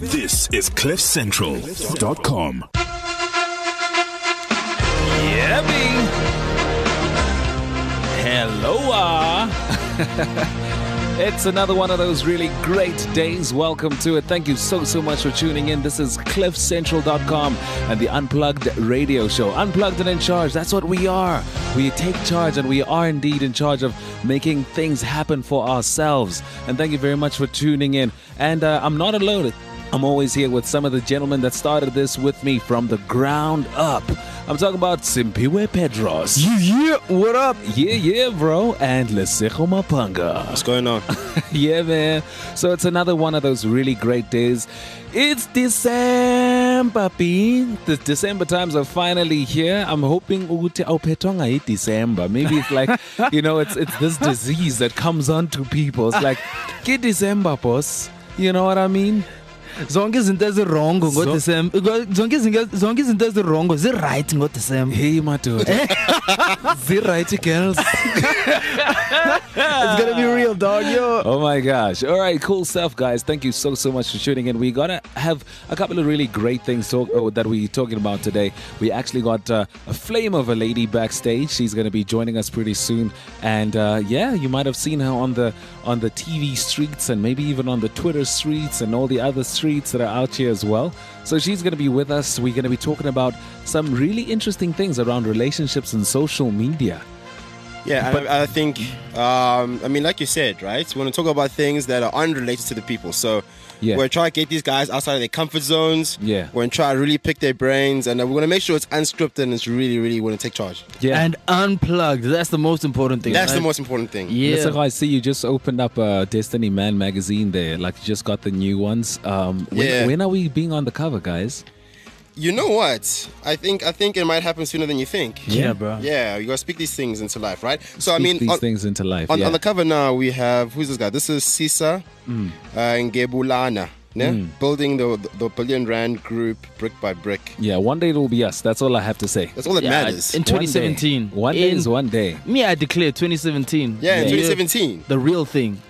This is CliffCentral.com. Yeah, me. Hello. It's another one of those really great days. Welcome to it. Thank you so much for tuning in. This is CliffCentral.com and the Unplugged radio show. Unplugged and in charge. That's what we are. We take charge, and we are indeed in charge of making things happen for ourselves. And thank you very much for tuning in. And I'm not alone. I'm always here with some of the gentlemen that started this with me from the ground up. I'm talking about Simpiwe Pedros. Yeah, what up? Yeah, bro. And Lesego Mapanga. What's going on? Yeah, man. So it's another one of those really great days. It's December, P. The December times are finally here. I'm hoping it's December. Maybe it's like, it's this disease that comes on to people. It's like, get December, boss. You know what I mean? Zonke izinto ezirongo ngoDecember. Zonke izinto ezirongo zi-right ngoDecember. Hey, my dude. Right, girls. It's gonna be real, dog, yo. Oh my gosh. All right, cool stuff, guys. Thank you so much for tuning in. We're gonna have a couple of really great things that we're talking about today. We actually got a flame of a lady backstage. She's gonna be joining us pretty soon. And you might have seen her on the TV streets, and maybe even on the Twitter streets and all the other streets that are out here as well. So she's going to be with us. We're going to be talking about some really interesting things around relationships and social media. Yeah, but I think, like you said, right? We want to talk about things that are unrelated to the people. So we're trying to get these guys outside of their comfort zones. Yeah. We're going to try to really pick their brains, and we're going to make sure it's unscripted and it's really, really going to take charge. Yeah. And unplugged. That's the most important thing. That's the most important thing. Yeah. Listen, I see you just opened up Destiny Man magazine there. Like, you just got the new ones. When are we being on the cover, guys? You know what? I think it might happen sooner than you think. Yeah, bro. Yeah, you got to speak these things into life, right? Things into life. On the cover now, we have, who's this guy? This is Sisa Ngebulana. Building the Billion Rand group brick by brick. Yeah, one day it will be us. That's all I have to say. That's all that matters. In 2017. One day is one day. Me, I declare 2017. Yeah, in 2017. The real thing.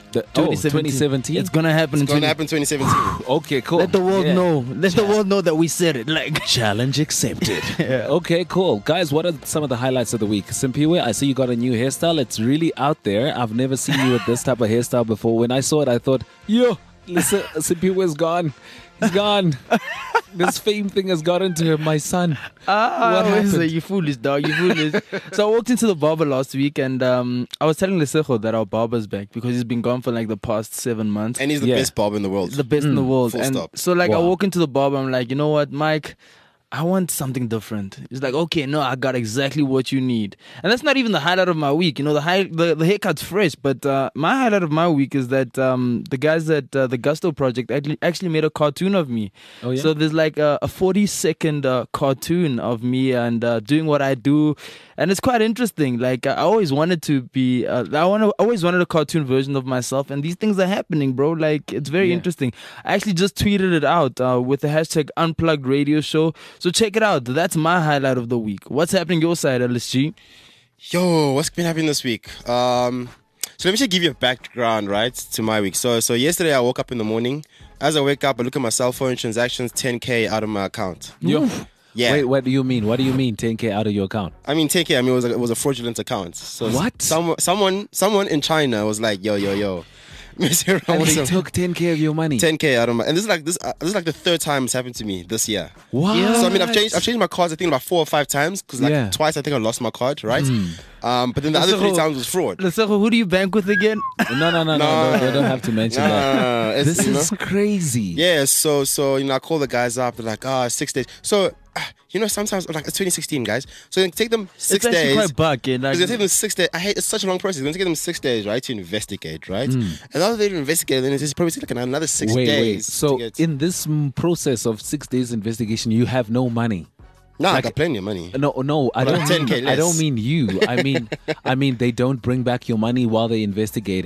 2017. It's gonna happen. It's gonna happen 2017. Okay, cool. Let the world know. Let the world know that we said it. Like, challenge accepted. Okay, cool. Guys, what are some of the highlights of the week? Simpiwe, I see you got a new hairstyle. It's really out there. I've never seen you with this type of hairstyle before. When I saw it, I thought, listen, Simpiwe's gone. He's gone. This fame thing has got into my son. What happened? You foolish, dog. You foolish. So I walked into the barber last week, and I was telling Lesego that our barber's back because he's been gone for like the past 7 months. And he's the best barber in the world. The best in the world. Full and stop. so I walk into the barber, I'm like, you know what, Mike? I want something different. It's like, okay, no, I got exactly what you need. And that's not even the highlight of my week. The haircut's fresh, but my highlight of my week is that the guys at the Gusto Project actually made a cartoon of me. Oh, yeah? So there's like a 40-second cartoon of me and doing what I do. And it's quite interesting. Like, I always wanted to be, always wanted a cartoon version of myself. And these things are happening, bro. Like, it's very interesting. I actually just tweeted it out with the hashtag Unplugged Radio Show. So check it out. That's my highlight of the week. What's happening your side, LSG? Yo, what's been happening this week? So let me just give you a background, right, to my week. So yesterday I woke up in the morning. As I wake up, I look at my cell phone transactions, 10K out of my account. Yo. Yeah. Wait, what do you mean? What do you mean 10K out of your account? I mean 10K. I mean it was a fraudulent account. So what? Someone in China was like, yo. And they took 10K of your money. 10K out of my, and this is like the third time it's happened to me this year. What? So I mean, I've changed my cards. I think about 4 or 5 times because twice I think I lost my card, right? But then the other 3 times was fraud. Lesego, who do you bank with again? No, they don't have to mention that. This is crazy. Yeah, so I call the guys up. They're like, 6 days. So sometimes like it's 2016, guys. So it take them 6 days. It's quite buck, yeah. It's gonna take them 6 days. It's such a long process. It's gonna take them 6 days, right, to investigate, right? And after they investigate, then it's probably take like another 6 days. Wait. So in this process of 6 days investigation, you have no money. No, I got plenty of money. No, I don't mean. I don't mean you. I mean they don't bring back your money while they're investigating.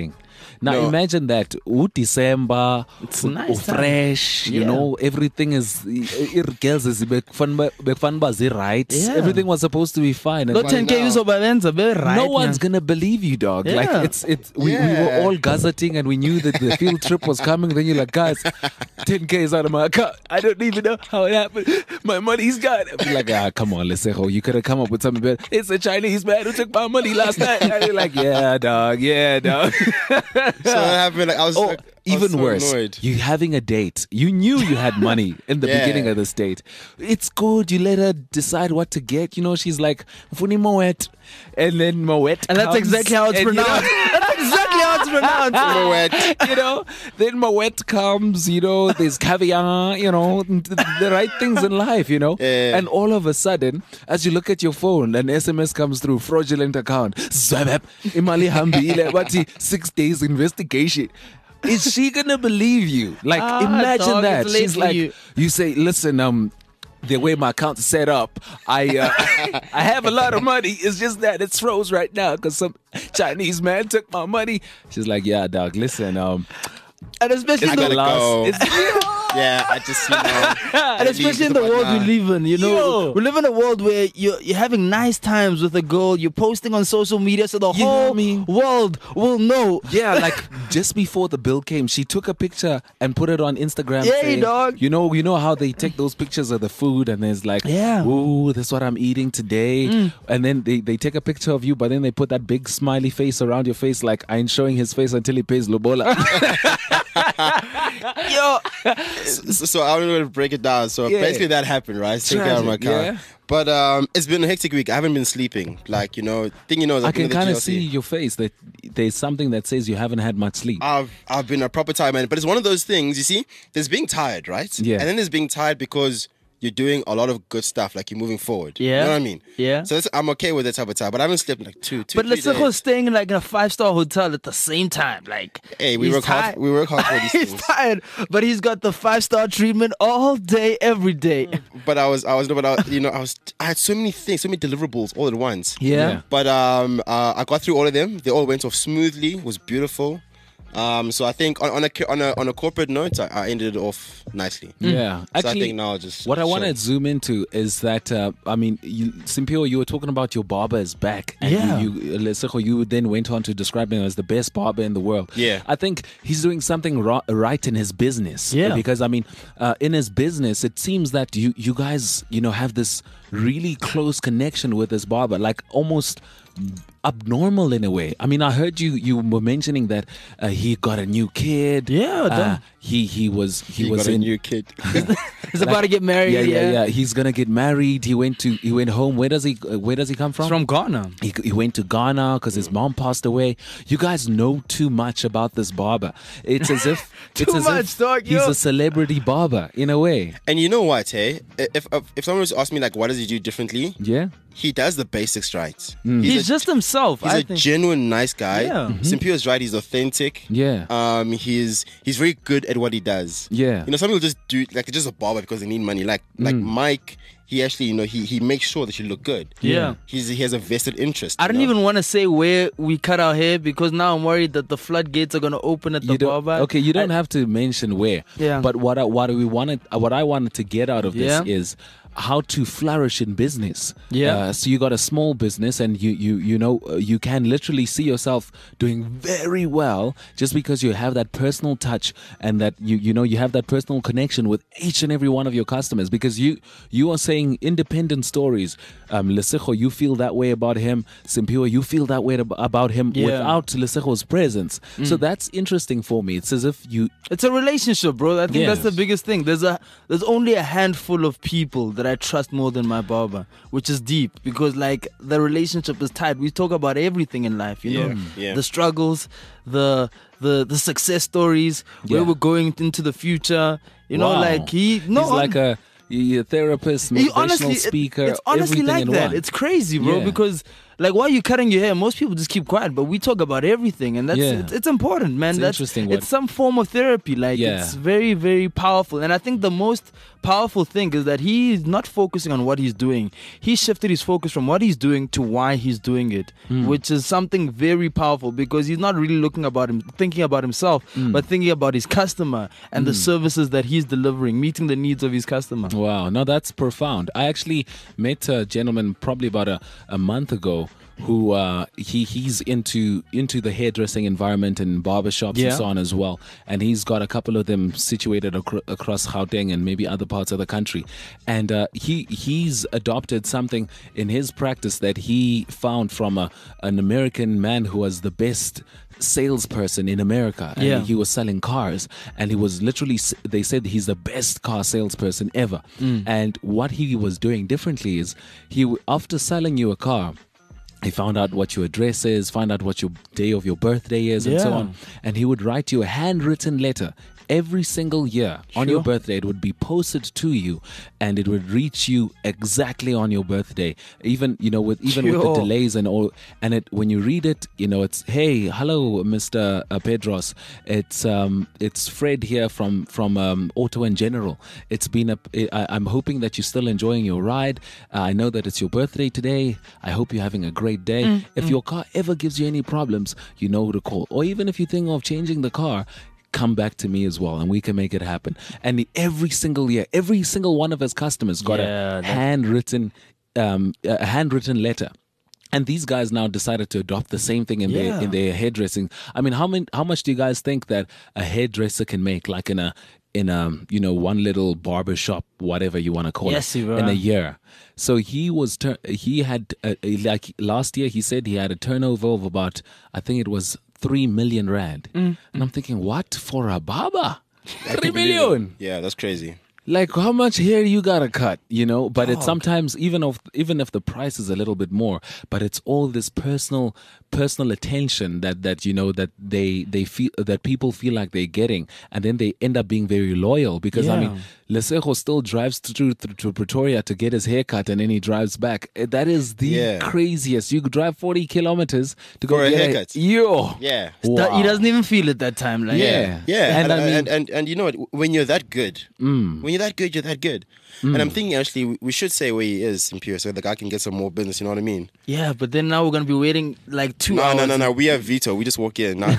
Now No. imagine that. December, It's nice time. fresh, you Yeah. know, everything is girls is right. Yeah. Everything was supposed to be fine. And Lo But 10K now- uzobalenza be right. no one's man. gonna believe you, dog. Yeah. Like we were all gazetting and we knew that the field trip was coming. Then you're like, guys, 10K is out of my account. I don't even know how it happened. My money's gone. I'm like, come on, Lesejo, you could have come up with something better. It's a Chinese man who took my money last night. And you're like, yeah, dog. So what happened? Like, I was, Oh, like, I was even so worse, annoyed. you having a date. You knew you had money in the Yeah. beginning of this date. It's good. You let her decide what to get. You know, she's like, Funi Moet. And then Moet. And that's comes, exactly how it's and, you know, pronounced. That's exactly how it's pronounced. Moet. you know, then Moet comes, you know, there's caviar, you know, the right things in life, you know. Yeah. And all of a sudden, as you look at your phone, an SMS comes through, fraudulent account. Zwabab, imali hambile, wati, 6 days investigation. Is she gonna believe you? Like, imagine dog, that. it's late She's for like, you. you say, listen, the way my account's set up, I I have a lot of money. It's just that it's froze right now because some Chinese man took my money. She's like, yeah, dog, listen, And especially I in the gotta go. It's, Yeah, I just, And especially in the world we live in, you know, Yo. we live in a world where you're having nice times with a girl, you're posting on social media, so the You know what I whole mean? world will know. yeah, like just before the bill came, she took a picture and put it on Instagram. Yeah, saying, dog. You know how they take those pictures of the food and there's like, Yeah. ooh, this is what I'm eating today. And then they take a picture of you, but then they put that big smiley face around your face, like I ain't showing his face until he pays Lobola. Yo, So I don't know to break it down. So Yeah. basically that happened, right? Take care of my Tragic, car. yeah. But it's been a hectic week. I haven't been sleeping. Like, you know, thing you know is I I've been can in the kind of GLC. see your face that there's something that says you haven't had much sleep. I've been a proper tired man, but it's one of those things. You see, there's being tired, right? Yeah. And then there's being tired because you're doing a lot of good stuff, like you're moving forward. Yeah. You know what I mean? Yeah. So I'm okay with that type of time, but I haven't slept in like two. but 3 let's say days. staying in like in a 5-star hotel at the same time. Like, Hey, we he's work hard. tired. We work hard for these He's things. tired, but he's got the 5-star treatment all day, every day. But I had so many things, so many deliverables all at once. Yeah. But I got through all of them. They all went off smoothly. It was beautiful. So I think on a corporate note, I ended it off nicely. Yeah, So I actually, think now I'll just what I want to chill. zoom into is that Simpio, you were talking about your barber is back, and Yeah. you then went on to describe him as the best barber in the world. Yeah. I think he's doing something right in his business. Yeah. because in his business, it seems that you guys have this really close connection with this barber, like almost abnormal in a way. I mean, I heard you were mentioning that he got a new kid. Yeah, uh, he was He got a in new kid. He's about to get married. yeah. He's gonna get married. He went home. Where does he come from? It's from Ghana. He went to Ghana because his mom passed away. You guys know too much about this barber. It's as if Dog, he's yo. a celebrity barber in a way. And you know what, hey? If someone was to ask me like, what does he do differently? Yeah. He does the basics right. He's just himself. He's I a think. genuine nice guy. Yeah. Simpio is right. He's authentic. Yeah. He's very good at what he does. Yeah. You know, some people just do like they're just a barber because they need money. Like Mike, he actually, he makes sure that you look good. Yeah. He has a vested interest. I don't you know? even want to say where we cut our hair because now I'm worried that the floodgates are going to open at the You don't, barber. okay, you don't have to mention where. Yeah. But what I wanted to get out of this Yeah. is how to flourish in business. Yeah. So you got a small business, and you can literally see yourself doing very well just because you have that personal touch and that you have that personal connection with each and every one of your customers, because you are saying independent stories. Lesejo, you feel that way about him. Simpio, you feel that way about him Yeah. without Lesejo's presence. So that's interesting for me. It's as if It's a relationship, bro. I think Yeah. that's the biggest thing. There's only a handful of people that I trust more than my barber, which is deep because like the relationship is tight. We talk about everything in life, you know, Yeah. the struggles, the success stories, where Yeah. we're going into the future. You know, Wow. like he's like a therapist, He motivational honestly, speaker. it's honestly everything like in that. one. It's crazy, bro. Yeah. Because like while you're cutting your hair, most people just keep quiet, but we talk about everything, and that's it's important, man. It's That's interesting It's some form of therapy. Like it's very, very powerful, and I think the most powerful thing is that he's not focusing on what he's doing. He shifted his focus from what he's doing to why he's doing it, which is something very powerful because he's not really thinking about himself, but thinking about his customer and the services that he's delivering, meeting the needs of his customer. Wow, no, that's profound. I actually met a gentleman probably about a month ago who he's into the hairdressing environment and barbershops and so on as well, and he's got a couple of them situated across Gauteng and maybe other parts of the country, and he's adopted something in his practice that he found from an American man who was the best salesperson in America, and he was selling cars, and he was literally, they said he's the best car salesperson ever. And what he was doing differently is after selling you a car, he found out what your address is, find out what your day of your birthday is, and so on. And he would write you a handwritten letter. Every single year on your birthday, it would be posted to you, and it would reach you exactly on your birthday. Even with the delays and all. And when you read it, it's, hey, hello, Mr. Pedros. It's Fred here from Auto and General. It's been I'm hoping that you're still enjoying your ride. I know that it's your birthday today. I hope you're having a great day. If your car ever gives you any problems, you know who to call. Or even if you think of changing the car, come back to me as well, and we can make it happen. And every single year, every single one of his customers got a handwritten letter. And these guys now decided to adopt the same thing in their hairdressing. I mean, how much do you guys think that a hairdresser can make, like in a one little barber shop, whatever you want to call it, in a year? So he had like last year, he said he had a turnover of about, I think it was 3 million rand. And I'm thinking, what, for a barber? 3 million? Yeah, that's crazy. Like, how much hair you gotta cut, But it's sometimes, even if the price is a little bit more, but it's all this personal attention that they feel, that people feel like they're getting, and then they end up being very loyal. Because I mean, Lesego still drives to Pretoria to get his haircut, and then he drives back. That is the craziest. You could drive 40 kilometers to go for get a haircut. Wow. He doesn't even feel it that time. Like, And you know what? When you're that good, you're that good. And I'm thinking, actually, we should say where he is in Pure so the guy can get some more business, you know what I mean? Yeah, but then now we're going to be waiting like 2 hours. No. We have veto. We just walk in. No.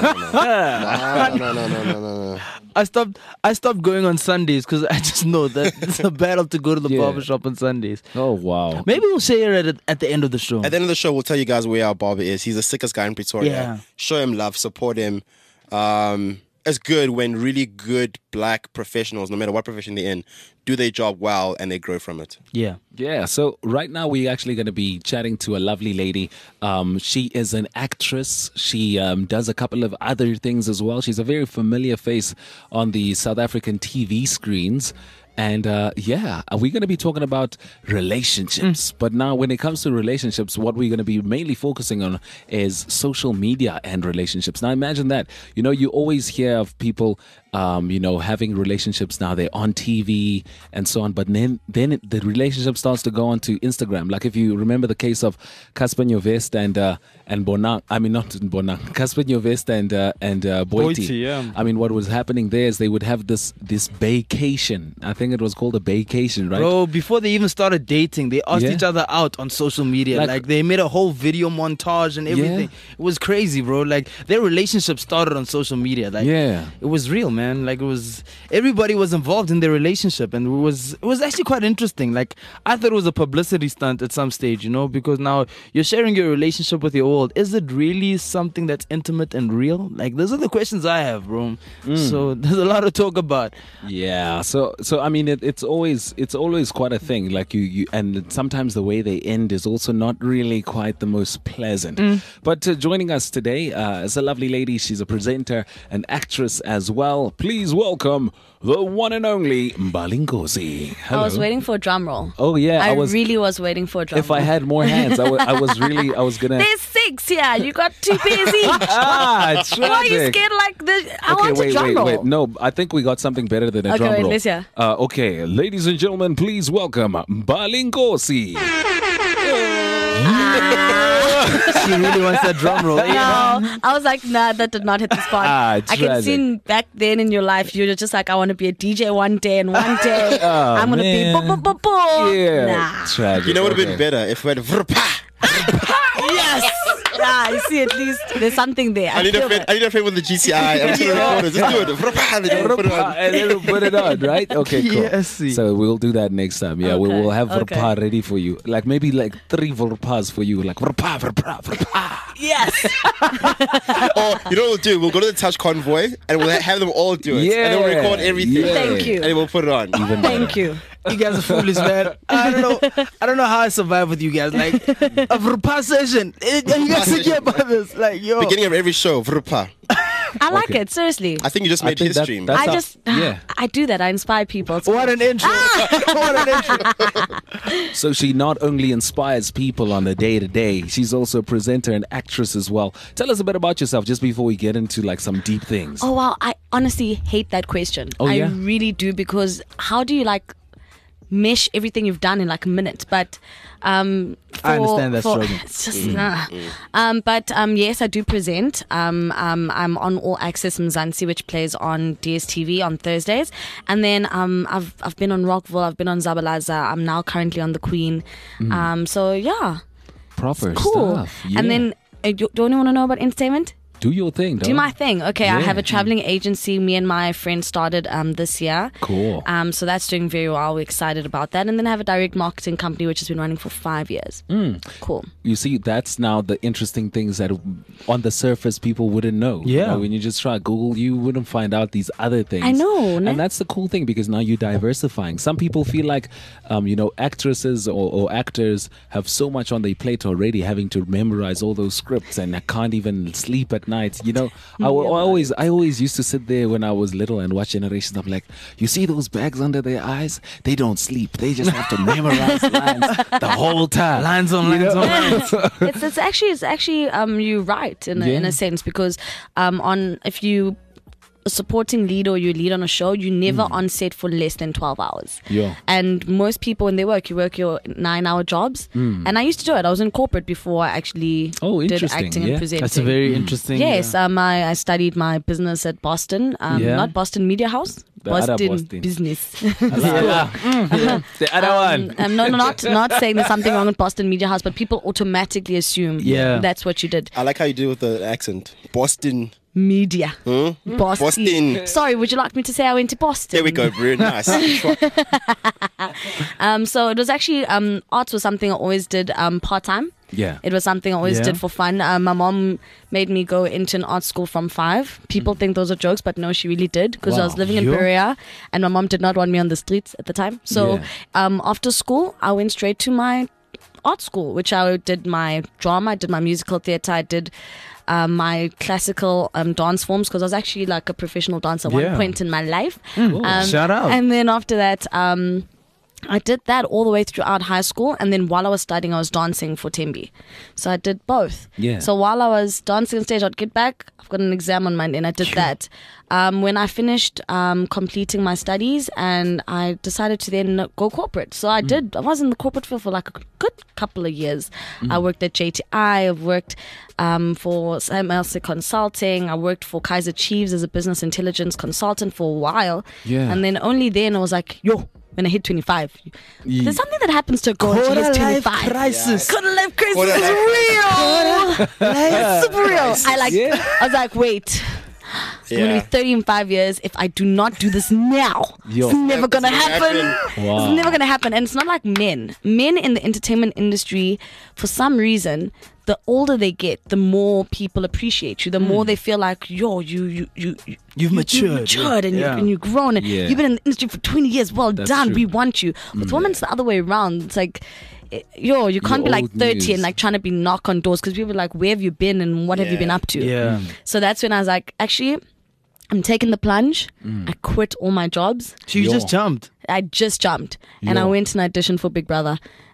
I stopped going on Sundays because I just know that it's a battle to go to the barbershop on Sundays. Oh, wow. Maybe we'll share it at the end of the show. At the end of the show, we'll tell you guys where our barber is. He's the sickest guy in Pretoria. Yeah. Show him love, support him. It's good when really good black professionals, no matter what profession they're in, do their job well and they grow from it. Yeah, so right now we're actually going to be chatting to a lovely lady. She is an actress. She does a couple of other things as well. She's a very familiar face on the South African TV screens. And we're going to be talking about relationships. But now when it comes to relationships, what we're going to be mainly focusing on is social media and relationships. Now imagine that, you always hear of people, having relationships now. They're on TV and so on. But then the relationship starts to go onto Instagram. Like if you remember the case of Casper Nyovest and Bonang. I mean, not Bonang. Casper Nyovest and Boiti. Yeah. I mean, what was happening there is they would have this vacation. I think it was called a vacation, right? Bro, before they even started dating, they asked each other out on social media. Like they made a whole video montage and everything. It was crazy, bro. Like their relationship started on social media. Like it was real, man. Like everybody was involved in their relationship, and it was actually quite interesting. Like I thought it was a publicity stunt at some stage, because now you're sharing your relationship with your world. Is it really something that's intimate and real? Like those are the questions I have, bro. So there's a lot to talk about. Yeah. So I mean, it's always quite a thing. Like you and sometimes the way they end is also not really quite the most pleasant. But joining us today is a lovely lady. She's a presenter, an actress as well. Please welcome the one and only Mbalingozi. Hello. I was waiting for a drum roll. Oh yeah, I really was waiting for a drum roll. If I had more hands, I was gonna. There's 6 here. You got 2 pairs each. Tragic. Why are you scared like this? I want a drum roll. Wait. No, I think we got something better than a drum roll. Let's hear. Okay, ladies and gentlemen, please welcome Mbalingozi. She really wants that drum roll. No, I was like, nah, that did not hit the spot. I can tragic. see back then in your life, you're just like, I want to be a DJ one day, and one day I'm going to be bo-bo-bo-bo. Yeah, Nah. tragic. You know what would have been Okay. better if we had vrpa. Yes. You see, at least there's something there. I need a friend with the GCI. I'm just gonna record it. Just do it. Vrpa, and then put it on. And then we'll put it on, right? Okay, cool. Yes. So we'll do that next time. Yeah, we Okay, will have okay. Vrpa ready for you. Like maybe like 3 Vrpas for you. Like Vrpa, Vrpa, Vrpa. Yes. Or you know what we'll do? We'll go to the touch convoy and we'll have them all do it. And then we'll record everything. Yeah. Thank you. And then we'll put it on. Even Thank you. You guys are foolish, man. I don't know how I survive with you guys. Like a vrpa session. And you guys forget about this. Like, yo. Beginning of every show, vrpa. I like Okay. it, seriously. I think you just I made think that- history. that's how- I do that. I inspire people. It's What an intro. What an intro. So she not only inspires people on a day-to-day, she's also a presenter and actress as well. Tell us a bit about yourself just before we get into like some deep things. Oh wow, I honestly hate that question. Oh, yeah? I really do, because how do you like mesh everything you've done in like a minute? But I understand that struggle. It's just yes, I do present. I'm on All Access Mzansi, which plays on DSTV on Thursdays, and then I've been on Rockville, I've been on Zabalaza, I'm now currently on The Queen. So yeah, Proper cool. stuff. Yeah. And then don't you want to know about entertainment? do your thing. Do my thing. Okay, I Yeah. have a traveling agency. Me and my friend started this year. Cool. So that's doing very well. We're excited about that. And then I have a direct marketing company which has been running for 5 years. Cool. You see, that's now the interesting things that on the surface people wouldn't know. You Yeah. know, when you just try Google, you wouldn't find out these other things. I know, ne? And that's the cool thing, because now you're diversifying. Some people feel like, actresses or actors have so much on their plate already, having to memorize all those scripts, and I can't even sleep at night. You know, I always used to sit there when I was little and watch Generations. I'm like, you see those bags under their eyes? They don't sleep. They just have to memorize lines the whole time. Lines on lines on lines. It's actually you're right in a sense, because if you a supporting lead or you lead on a show, you're never on set for less than 12 hours. Yeah. And most people, when they work, you work your 9-hour jobs. And I used to do it. I was in corporate before I actually did interesting, acting yeah. and presenting. That's a very interesting. Yes, I studied my business at Boston, not Boston Media House, The other Boston Boston. Business. The other one. No, not saying there's something wrong with Boston Media House, but people automatically assume that's what you did. I like how you do with the accent. Boston. Media. Hmm? Boston. Sorry, would you like me to say I went to Boston? There we go, bro. Nice. So it was actually arts was something I always did part time. Yeah. It was something I always Yeah. did for fun. My mom made me go into an art school from 5. People think those are jokes, but no, she really did, because I was Wow. living in Yo. Perea and my mom did not want me on the streets at the time. So after school, I went straight to my art school, which I did my drama, I did my musical theatre, I did my classical dance forms, because I was actually like a professional dancer at one Yeah. point in my life. Shout out. And then after that, I did that all the way throughout high school, and then while I was studying, I was dancing for Tembi. So I did both. Yeah. So while I was dancing on stage, I'd get back. I've got an exam on Monday, and I did that. When I finished completing my studies, and I decided to then go corporate. So I did. I was in the corporate field for like a good couple of years. I worked at JTI. I've worked for Sam Elsie Consulting. I worked for Kaiser Chiefs as a business intelligence consultant for a while. Yeah. And then only then I was like, yo, when I hit 25, there's something that happens to a girl when she Quarter hits life 25. crisis. Quarter life crisis Quarter is life real. It's super real. I was like, wait. I'm going to be 30 in 5 years. If I do not do this now, it's never going to happen. Wow. It's never going to happen. And it's not like men. Men in the entertainment industry, for some reason, the older they get, the more people appreciate you. The more they feel like, yo, you've matured. and you've grown. And Yeah. you've been in the industry for 20 years. Well That's done. true. We want you. With women, it's the other way around. It's like, yo, you can't be like old 30 news. and like trying to be knock on doors, because people are like, where have you been and what have you been up to? Yeah. So that's when I was like, actually, I'm taking the plunge. I quit all my jobs. She just jumped. I just jumped and I Yo. went and auditioned for Big Brother.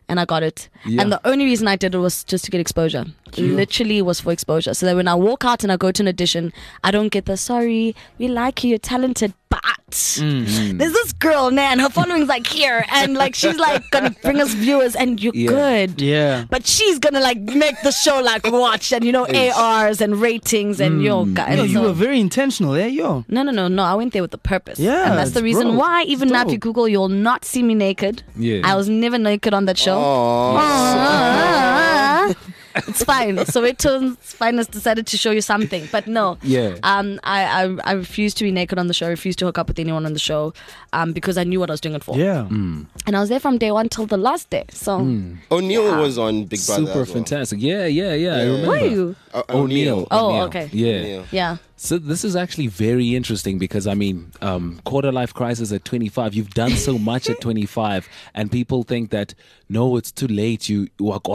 and I got it. Yeah. And the only reason I did it was just to get exposure. Literally was for exposure. So that when I walk out and I go to an audition, I don't get the sorry, we like you, you're talented, but there's this girl, Nan, her following's like here, and like she's like gonna bring us viewers, and you're good. Yeah. But she's gonna like make the show like watched, and ARs and ratings and guys. Yo, you So- were very intentional, eh? Yo. No. I went there with a purpose. Yeah, And that's the it's reason dope. why, even It's now, if you dope. Google, you'll not see me naked. Yeah. I was never naked on that show. Oh. It's fine. So Soweto Finest decided to show you something, but no. Yeah. I refused to be naked on the show. I refused to hook up with anyone on the show, because I knew what I was doing it for. Yeah. And I was there from day one till the last day. So O'Neal was on Big Brother. Super as well. fantastic. Yeah. I remember. were you? O'Neal. Oh, O'Neal. okay. Yeah. O'Neal. Yeah. So this is actually very interesting because I mean, quarter life crisis at 25. You've done so much at 25, and people think that no, it's too late. You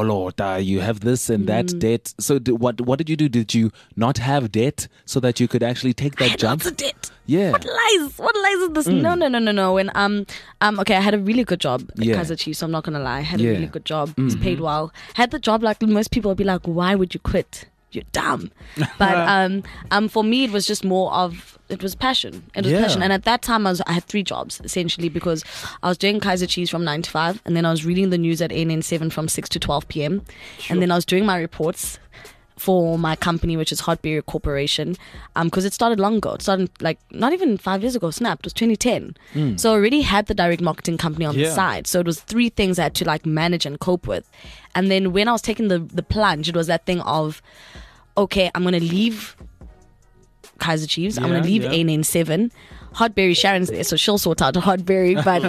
have this and that debt. So what did you do? Did you not have debt so that you could actually take that jump? Lots of debt. Yeah. What lies is this? No. When okay, I had a really good job at Yeah. Kaiser Chiefs, so I'm not gonna lie. I had Yeah. a really good job. It was paid well. Had the job like most people would be like, why would you quit? You're dumb. But for me it was just more of it was passion. It was Yeah. passion. And at that time I had 3 jobs essentially, because I was doing Kaiser Chiefs from 9 to 5, and then I was reading the news at ANN7 from 6 to 12 p.m. And then I was doing my reports for my company, which is Hotberry Corporation, because it started long ago. It started like not even 5 years ago. Snap, it was 2010. So I already had the direct marketing company on the Yeah. side. So it was 3 things I had to like manage and cope with. And then when I was taking the plunge, it was that thing of, okay, I'm gonna leave Kaiser Chiefs. I'm gonna Yeah, leave yeah. ANN7. Hotberry, Sharon's there, so she'll sort out Hotberry. But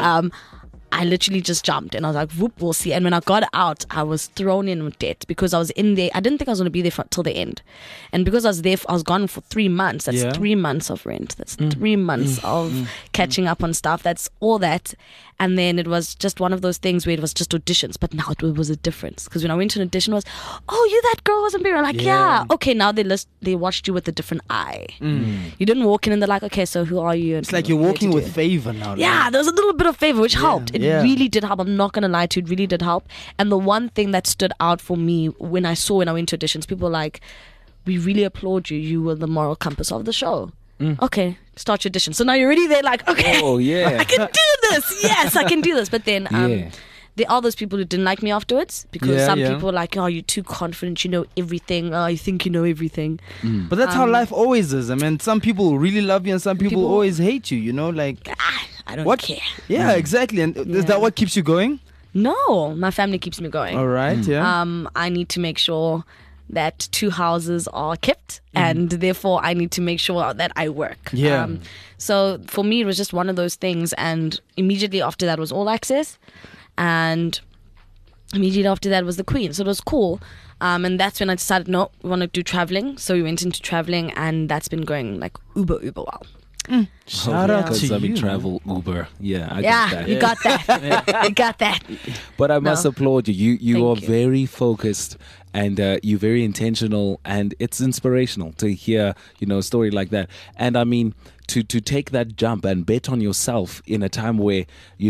I literally just jumped and I was like, whoop, we'll see. And when I got out, I was thrown in with debt because I was in there. I didn't think I was going to be there till the end. And because I was there, I was gone for 3 months. That's Yeah. 3 months of rent. That's 3 months of catching up on stuff. That's all that. And then it was just one of those things where it was just auditions. But now it was a difference. Because when I went to an audition, it was, oh, you that girl was on Beer. I'm like, yeah. Okay, now they watched you with a different eye. You didn't walk in and they're like, okay, so who are you? It's like you're walking with favor now. Yeah, there was a little bit of favor, which helped. It yeah. really did help. I'm not going to lie to you. It really did help. And the one thing that stood out for me when I went to auditions, people were like, we really applaud you. You were the moral compass of the show. Okay, start your audition. So now you're already there like, okay, Oh, yeah. I can do this. Yes, I can do this. But then Yeah. there are those people who didn't like me afterwards because Yeah, some yeah. people are like, oh, you're too confident. You know everything. Oh, you think you know everything. But that's how life always is. I mean, some people really love you and some people always hate you, you know? Like, I don't what? care. Yeah, exactly. And is that what keeps you going? No, my family keeps me going. All right, yeah. I need to make sure that 2 houses are kept, and therefore I need to make sure that I work. Yeah. So for me, it was just one of those things, and immediately after that was All Access, and immediately after that was The Queen. So it was cool. And that's when I decided, no, we want to do traveling. So we went into traveling, and that's been going like uber well. Shout out Because to I mean, you. travel Uber. Yeah, I get Yeah, that. you got that. You got that. But I must applaud you. You Thank are you. very focused and you're very intentional, and it's inspirational to hear, a story like that. And I mean, to take that jump and bet on yourself in a time where,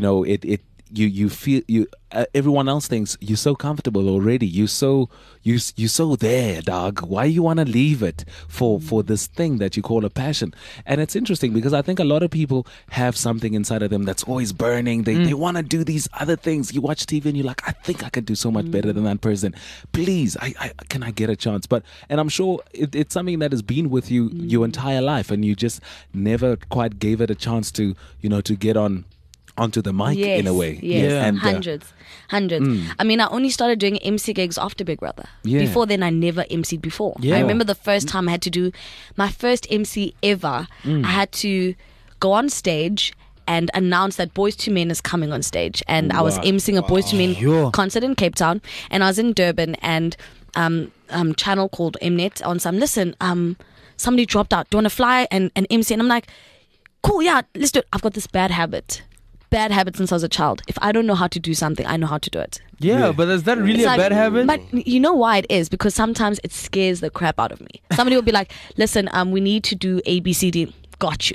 you feel everyone else thinks you're so comfortable already. You're so there, dog. Why you want to leave it for this thing that you call a passion? And it's interesting because I think a lot of people have something inside of them that's always burning. They want to do these other things. You watch TV and you're like, I think I can do so much better than that person. Please, can I get a chance? And I'm sure it's something that has been with you your entire life, and you just never quite gave it a chance to to get onto the mic in a way. Yes, Yeah. And, hundreds. I mean, I only started doing MC gigs after Big Brother. Yeah. Before then, I never MC'd before. Yeah. I remember the first time I had to do my first MC ever. I had to go on stage and announce that Boyz II Men is coming on stage. And I was Wow. MCing a Boyz II Men Sure. concert in Cape Town. And I was in Durban, and channel called Mnet on some, listen, somebody dropped out. Do you want to fly and MC? And I'm like, cool, yeah, let's do it. I've got this bad habit since I was a child. If I don't know how to do something, I know how to do it. Yeah, but is that really It's a like- bad habit? But you know why it is? Because sometimes it scares the crap out of me. Somebody will be like, listen, we need to do ABCD. Got you.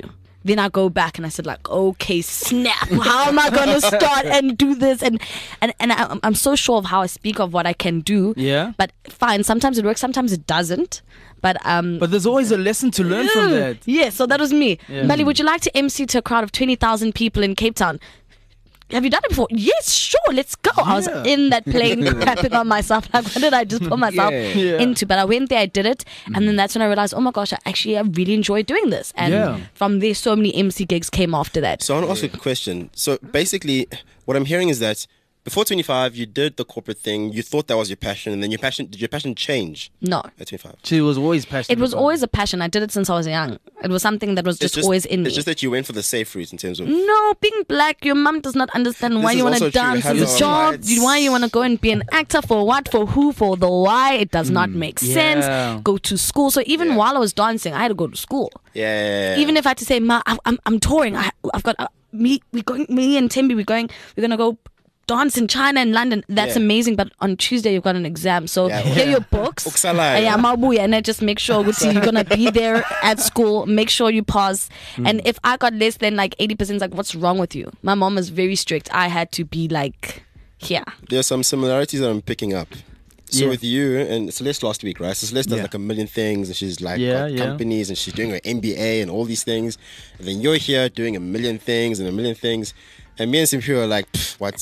Then I go back and I said like, okay, snap. How am I gonna start and do this? And I'm so sure of how I speak of what I can do. Yeah. But fine, sometimes it works, sometimes it doesn't. But there's always a lesson to learn from that. Yeah, so that was me. Yeah. Mali, would you like to MC to a crowd of 20,000 people in Cape Town? Have you done it before? Yes, sure, let's go. I was Yeah. in that plane crapping on myself. Like, what did I just put myself Yeah. into? But I went there, I did it. And then that's when I realized, oh my gosh, I really enjoy doing this. And Yeah. from there, so many MC gigs came after that. So I want to ask you a question. So basically, what I'm hearing is that before 25, you did the corporate thing. You thought that was your passion, and then did your passion change No. at 25? She was always passionate. It was about always a passion. I did it since I was young. It was something that was just always in me. It's just that you went for the safe route in terms of. No, being black, your mom does not understand why is you want to also true. dance Hello, as a job, rights. why you want to go and be an actor, for what, for who, for the why. It does not make Yeah. sense. Go to school. So even while I was dancing, I had to go to school. Yeah. Even if I had to say, Ma, I'm touring. I've got me and Timby. We're gonna go dance in China and London. That's Yeah. amazing. But on Tuesday you've got an exam, so Yeah. get your books. Ukusala. Yeah, mabuya, and then just make sure you're gonna be there at school. Make sure you pass. And if I got less than like 80%, like, what's wrong with you? My mom is very strict. I had to be like, yeah. There's some similarities that I'm picking up. So Yeah. with you and Celeste last week, right? So Celeste does Yeah. like a million things, and she's like Yeah, got yeah. companies, and she's doing her MBA and all these things. And then you're here doing a million things and a million things. And me and Simpure are like, what's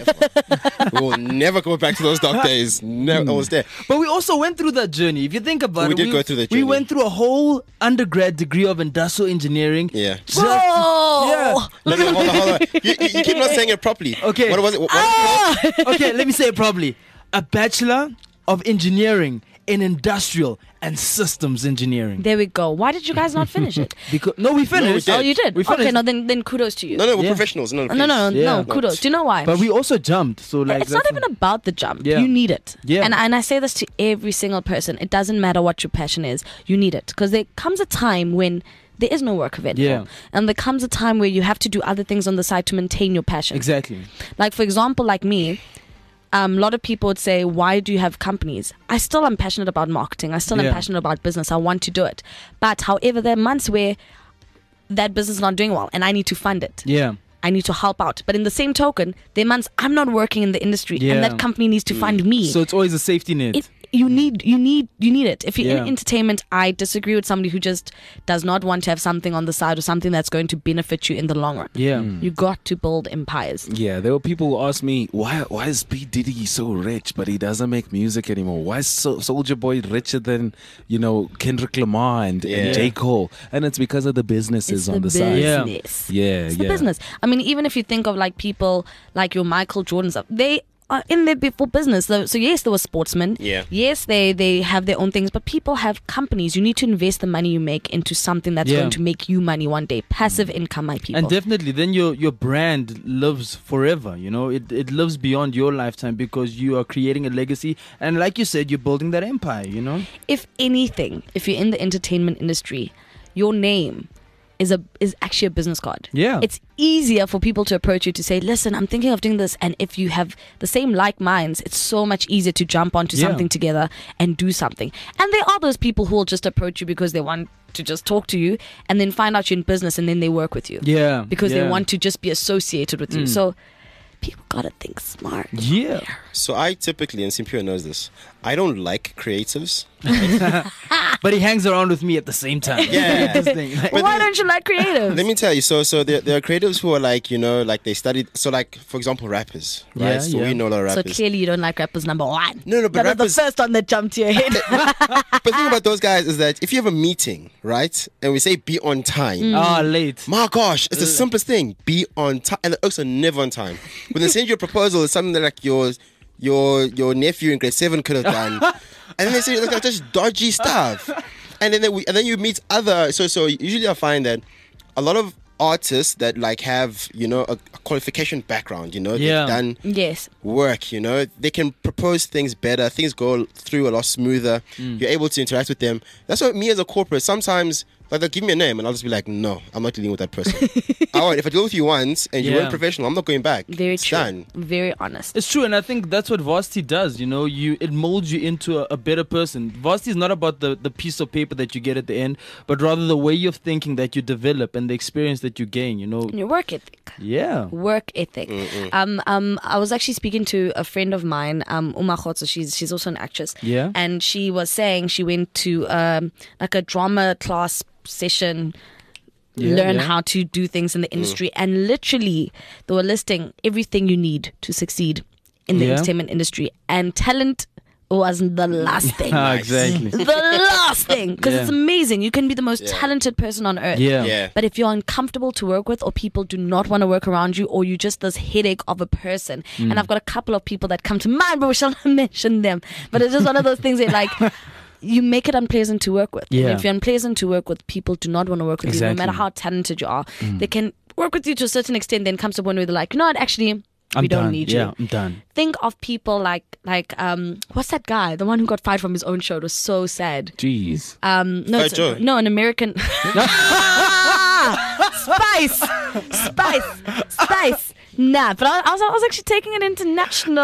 we will never go back to those dark days. Never, I was there. But we also went through that journey. If you think about We it, did go through the We journey. went through a whole undergrad degree of industrial engineering. Yeah. Just- Whoa! yeah. No, hold on. You keep not saying it properly. Okay. What was it? What was it called? Okay, let me say it properly. A bachelor of engineering in industrial and systems engineering. There we go. Why did you guys not finish it? Because we finished. did. Oh, you did? We finished. Okay, no, then kudos to you. No, we're Yeah. professionals. No, No, Yeah. kudos. Do you know why? But we also jumped. So like It's not that's- even about the jump. Yeah. You need it. Yeah. And I say this to every single person. It doesn't matter what your passion is. You need it. Because there comes a time when there is no work available. Yeah. And there comes a time where you have to do other things on the side to maintain your passion. Exactly. Like, for example, like me, a lot of people would say, why do you have companies? I still am passionate about marketing. I still am Yeah. passionate about business. I want to do it. But however, there are months where that business is not doing well and I need to fund it. Yeah. I need to help out. But in the same token, there are months I'm not working in the industry Yeah. and that company needs to fund me. So it's always a safety net. You need it. If you're Yeah. in entertainment, I disagree with somebody who just does not want to have something on the side or something that's going to benefit you in the long run. yeah. You got to build empires. Yeah, there were people who asked me, why is P. Diddy so rich, but he doesn't make music anymore? Why is Soulja Boy richer than, Kendrick Lamar and J. Cole? And it's because of the businesses It's on the the side. Yeah. business. Yeah, It's the business. I mean, even if you think of like people like your Michael Jordans, they are in there before business. So yes, there were sportsmen. Yeah. Yes, they have their own things, but people have companies. You need to invest the money you make into something that's Yeah. going to make you money one day. Passive income, my people. And definitely, then your brand lives forever. It lives beyond your lifetime because you are creating a legacy. And like you said, you're building that empire. If anything, if you're in the entertainment industry, your name is actually a business card. Yeah. It's easier for people to approach you to say, listen, I'm thinking of doing this. And if you have the same like minds, it's so much easier to jump onto Yeah. something together and do something. And there are those people who will just approach you because they want to just talk to you and then find out you're in business and then they work with you. Yeah. Because they yeah. want to just be associated with you. So people gotta think smart. Yeah. So I typically, and Simpure knows this, I don't like creatives. But he hangs around with me at the same time. Yeah. This thing. Like, Why don't you like creatives? Let me tell you. So there are creatives who are like, like they studied. So like, for example, rappers, right? Yeah, so yeah. we know a lot of so rappers. clearly you don't like rappers, number one. No, but That was rappers. the first one that jumped to your head. But the thing about those guys is that if you have a meeting, right, and we say be on time. late. My gosh, it's the simplest thing. Be on time, and the oaks are never on time. When they send you a proposal, it's something that like your nephew in grade 7 could have done, and then they say like just dodgy stuff, and then you meet other. So usually I find that a lot of artists that like have a qualification background, Yeah. they've done Yes. work, they can propose things better, things go through a lot smoother, you're able to interact with them. That's what me as a corporate, sometimes Like they'll give me a name and I'll just be like, no, I'm not dealing with that person. If I deal with you once and you Yeah. weren't professional, I'm not going back. Very It's true. done. Very honest. It's true, and I think that's what varsity does. You know, it molds you into a better person. Varsity is not about the piece of paper that you get at the end, but rather the way of thinking that you develop and the experience that you gain. You know, Your work ethic. yeah, Work ethic. I was actually speaking to a friend of mine, Uma Khotso. She's also an actress. Yeah. And she was saying she went to like a drama class session, learn yeah. how to do things in the industry, and literally they were listing everything you need to succeed in the Yeah. entertainment industry, and talent wasn't the last thing. Ah, exactly. The last thing, because Yeah. it's amazing. You can be the most talented person on earth. Yeah. Yeah. But if you're uncomfortable to work with, or people do not want to work around you, or you're just this headache of a person, Mm. and I've got a couple of people that come to mind, but we shall not mention them. But it's just one of those things that, like, you make it unpleasant to work with. Yeah. And if you're unpleasant to work with, people do not want to work with you, no Exactly. matter how talented you are. They can work with you to a certain extent, then comes to a point where they're like, you know what, actually, I'm we don't done. need Yeah, you. I'm done. Think of people like what's that guy? The one who got fired from his own show. It was so sad. Jeez. No, Fat Joe. no, an American. Spice. Nah, but I was actually taking it international.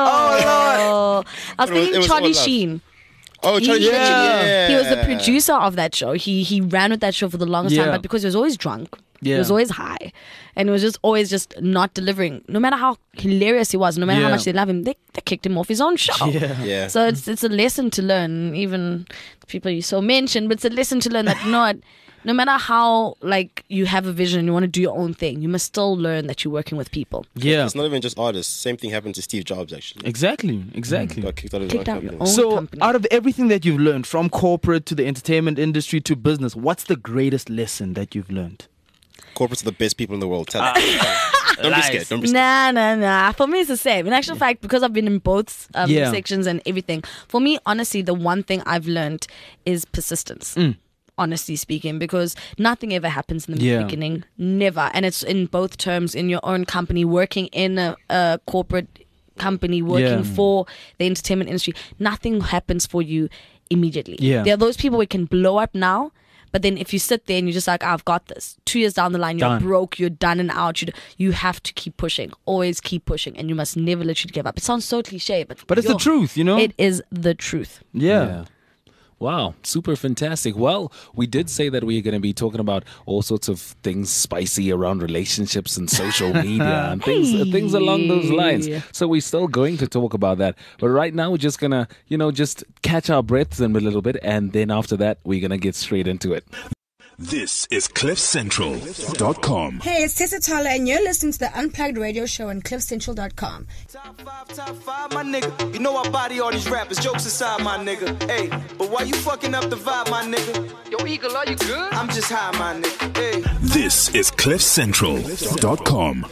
I was It thinking was Charlie all love. Sheen. Oh, Charlie Sheen. Yeah. He was the producer of that show. He ran with that show for the longest time, Yeah. but because he was always drunk, he Yeah. was always high, and he was just always just not delivering. No matter how hilarious he was, no matter how Yeah. much they love him, they kicked him off his own show. Yeah. So it's a lesson to learn. Even the people you so mentioned, but it's a lesson to learn that no matter how like you have a vision and you want to do your own thing, you must still learn that you're working with people. Yeah, It's not even just artists. Same thing happened to Steve Jobs, actually. exactly. Got kicked out of his Kicked own out your company. own So, company. out of everything that you've learned, from corporate to the entertainment industry to business, what's the greatest lesson that you've learned? Corporates are the best people in the world. Tell them. Don't be scared. Don't be scared. Nah. For me, it's the same. In actual fact, because I've been in both Yeah. sections and everything, for me, honestly, the one thing I've learned is persistence. Honestly speaking, because nothing ever happens in the Yeah. beginning. Never. And it's in both terms, in your own company, working in a corporate company, working Yeah. for the entertainment industry. Nothing happens for you immediately. Yeah. There are those people who can blow up now. But then if you sit there and you're just like, I've got this. 2 years down the line, you're Done. broke, you're done and out. You have to keep pushing. Always keep pushing. And you must never literally give up. It sounds so cliche, but But it's the truth, you know? It is the truth. Yeah. Wow, super fantastic. Well, we did say that we're going to be talking about all sorts of things spicy around relationships and social media and things along those lines. So we're still going to talk about that. But right now, we're just going to, just catch our breaths in a little bit. And then after that, we're going to get straight into it. This is CliffCentral.com. Hey, it's Tessa Tyler, and you're listening to the Unplugged Radio Show on CliffCentral.com. Top five, my nigga. You know I body all these rappers, jokes aside, my nigga. Hey, but why you fucking up the vibe, my nigga? Yo, Eagle, are you good? I'm just high, my nigga. Hey. This is CliffCentral.com.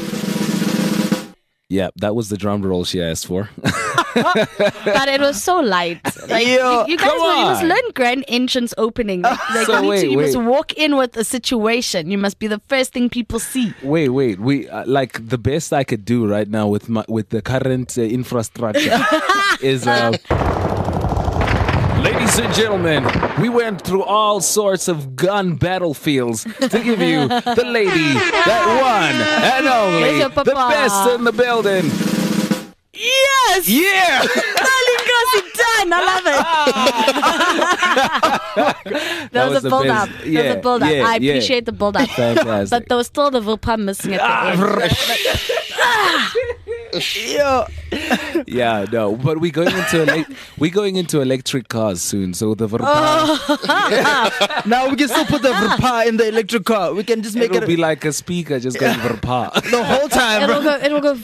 Yeah, that was the drum roll she asked for. But it was so light. Like, Yo, you guys come you must on. learn grand entrance opening. Like So you must wait. walk in with a situation. You must be the first thing people see. Wait. We like the best I could do right now with the current infrastructure is. Ladies and gentlemen, we went through all sorts of gun battlefields to give you the lady, that one and only, Where's your the papa? best in the building. Yes! Yeah! Darling Gossip done! I love it. There was a the build best. up. There was a build up. Yeah, I yeah. appreciate the build up. Fantastic. But there was still the Vilpa missing at the end. Yeah, no, but we're going into electric cars soon. So the Verpa, Now we can still put the vrpa in the electric car. We can just make it'll it be like a speaker just going Verpa. the whole time, bro. It'll go.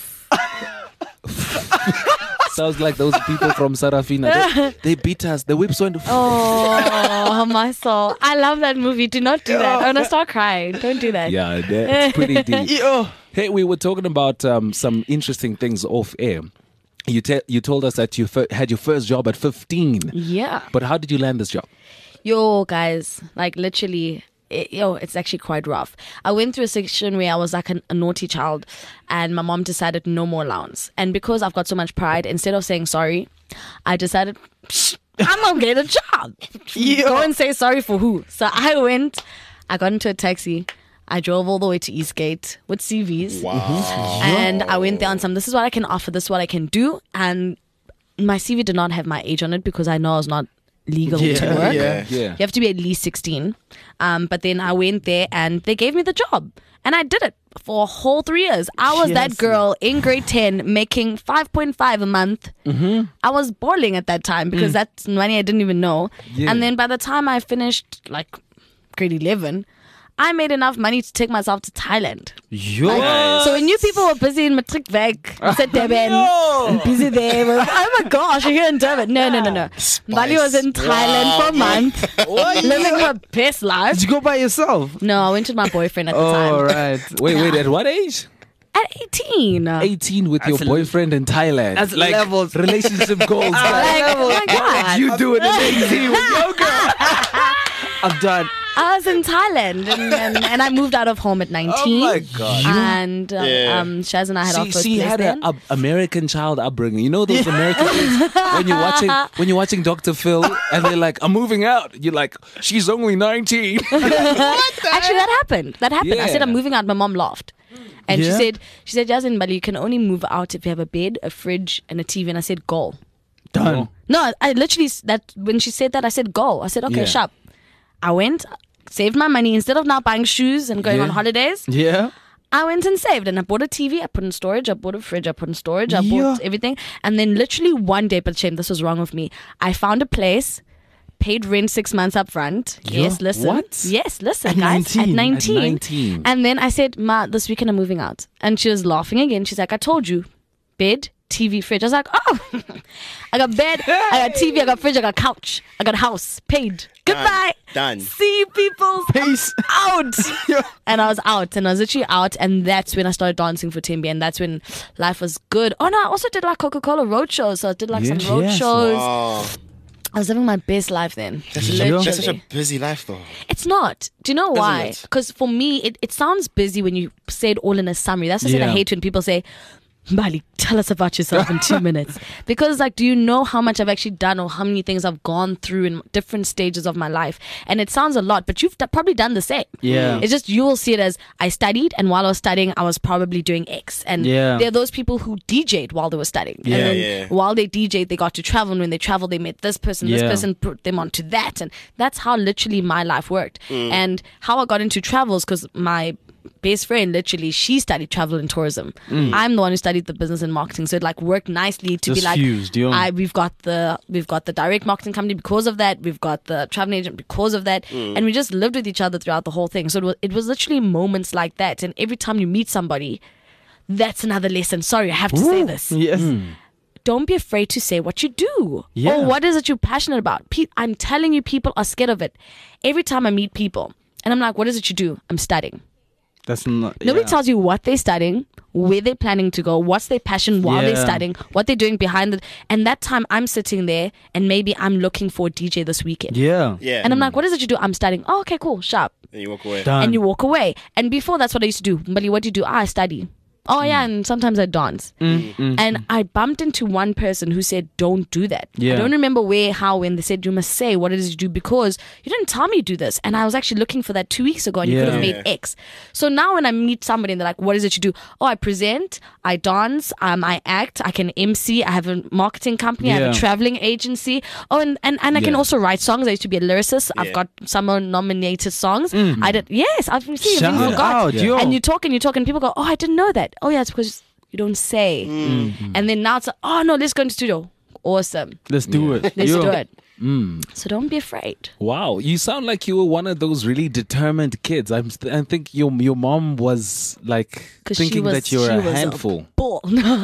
Sounds like those people from Sarafina. They beat us. The whips went. Oh, my soul. I love that movie. Do not do that. I'm going to start crying. Don't do that. Yeah, it's pretty deep. Yo. Hey, we were talking about some interesting things off air. You told us that you had your first job at 15. Yeah. But how did you land this job? Yo, guys, like literally, it's actually quite rough. I went through a section where I was like a naughty child, and my mom decided no more allowance. And because I've got so much pride, instead of saying sorry, I decided, I'm gonna get a job. Go and say sorry for who? So I went, I got into a taxi. I drove all the way to Eastgate with CVs. Wow. And I went there on some, this is what I can offer, this is what I can do. And my CV did not have my age on it because I know I was not legal to work. Yeah. You have to be at least 16. But then I went there and they gave me the job. And I did it for a whole 3 years. I was that girl in grade 10 making 5.5 a month. I was boiling at that time because that's money I didn't even know. Yeah. And then by the time I finished like grade 11, I made enough money to take myself to Thailand. So when you people were busy in Matric Veg, I said Durban, I'm busy there. Oh my gosh, you're here in Durban. No. Bali was in Thailand for a month, living her best life. Did you go by yourself? No, I went with my boyfriend at the time. Oh, right. Wait, at what age? At 18. 18 with your boyfriend in Thailand. That's like levels. relationship goals. Like, oh my God. You do it at 18 with your girl. I'm done. I was in Thailand and I moved out of home at 19. Oh my God. And Shaz and I had our first She place had then. an American child upbringing. You know those American kids when you're watching Dr. Phil and they're like, I'm moving out. You're like, she's only 19. Actually, that happened. I Yeah. said I'm moving out. My mom laughed. And Yeah? she said, Jasmine, but you can only move out if you have a bed, a fridge, and a TV. And I said, go. Done. No, I literally, when she said that, I said, go. I said, okay, Yeah. sharp. I went, saved my money. Instead of now buying shoes and going Yeah. on holidays, Yeah. I went and saved. And I bought a TV, I put in storage, I bought a fridge, I put in storage, I Yeah. bought everything. And then literally one day, but shame, this was wrong with me. I found a place, paid rent 6 months up front. Yeah. Yes, listen. What? Yes, listen, At guys. 19. At At 19. 19. And then I said, Ma, this weekend I'm moving out. And she was laughing again. She's like, I told you. Bed, TV, fridge. I was like, oh, I got bed, I got TV, I got fridge, I got couch, I got house. Paid. Goodbye. Done. See you people. Peace. Out. And I was out. And I was literally out. And that's when I started dancing for Timby. And that's when life was good. Oh, no, I also did like Coca-Cola road shows. So I did like some road Yes. shows. Wow. I was living my best life then. That's Literally. such a busy life, though. It's not. Do you know why? it? Because for me, it sounds busy when you say it all in a summary. That's what I said I Yeah. hate when people say, Mbali, tell us about yourself in 2 minutes. Because like, do you know how much I've actually done or how many things I've gone through in different stages of my life? And it sounds a lot, but you've probably done the same. Yeah. It's just you will see it as I studied, and while I was studying, I was probably doing X. And Yeah. there are those people who DJ'd while they were studying. Yeah. And then Yeah. while they DJ'd, they got to travel. And when they traveled, they met this person Yeah. put them onto that. And that's how literally my life worked. And how I got into travels, because my best friend, literally, she studied travel and tourism. I'm the one who studied the business and marketing. So it like worked nicely to Just be like, fused, yeah. we've got the direct marketing company because of that. We've got the travel agent because of that. And we just lived with each other throughout the whole thing. So it was literally moments like that. And every time you meet somebody, that's another lesson. Sorry, I have to say this. Yes. Don't be afraid to say what you do. Yeah. Or what is it you're passionate about. I'm telling you, people are scared of it. Every time I meet people and I'm like, what is it you do? I'm studying. That's not. Nobody yeah. tells you what they're studying, where they're planning to go, what's their passion while they're Yeah. studying, what they're doing behind it. And that time I'm sitting there and maybe I'm looking for a DJ this weekend. Yeah. Yeah. And I'm like, what is it you do? I'm studying. Oh, okay, cool, sharp. And you walk away. Done. And you walk away. And before, that's what I used to do. Mbali, what do you do? I study. Oh, yeah, and sometimes I dance. And I bumped into one person who said, don't do that. Yeah. I don't remember where, how, when they said, you must say what it is you do because you didn't tell me to do this. And I was actually looking for that 2 weeks ago and you could have Yeah. made X. So now when I meet somebody and they're like, what is it you do? Oh, I present, I dance, I act, I can MC, I have a marketing company, I have Yeah. a traveling agency. Oh, and I can Yeah. also write songs. I used to be a lyricist. I've Yeah. got summer nominated songs. I did. Yes, I've seen. Shout I've forgot. out, yo. And you talk and people go, oh, I didn't know that. Oh, yeah, it's because you don't say. And then now it's like, oh, no, let's go into studio. Awesome. Let's do it. Let's Yo. do it. So don't be afraid. Wow, you sound like you were one of those really determined kids. I think your mom was like 'Cause she thinking was- that you're she a was a handful. Ball.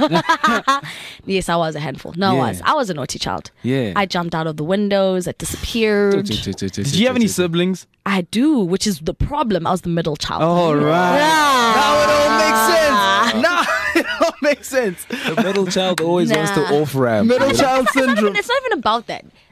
Yes, I was a handful. No, Yeah. I was a naughty child. Yeah. I jumped out of the windows. I disappeared. Did you have any siblings? I do, which is the problem. I was the middle child. All right. Now it all makes sense. Now it all makes sense. The middle child always wants to Nah. off ramp. Middle child I mean, syndrome. it's not even about that.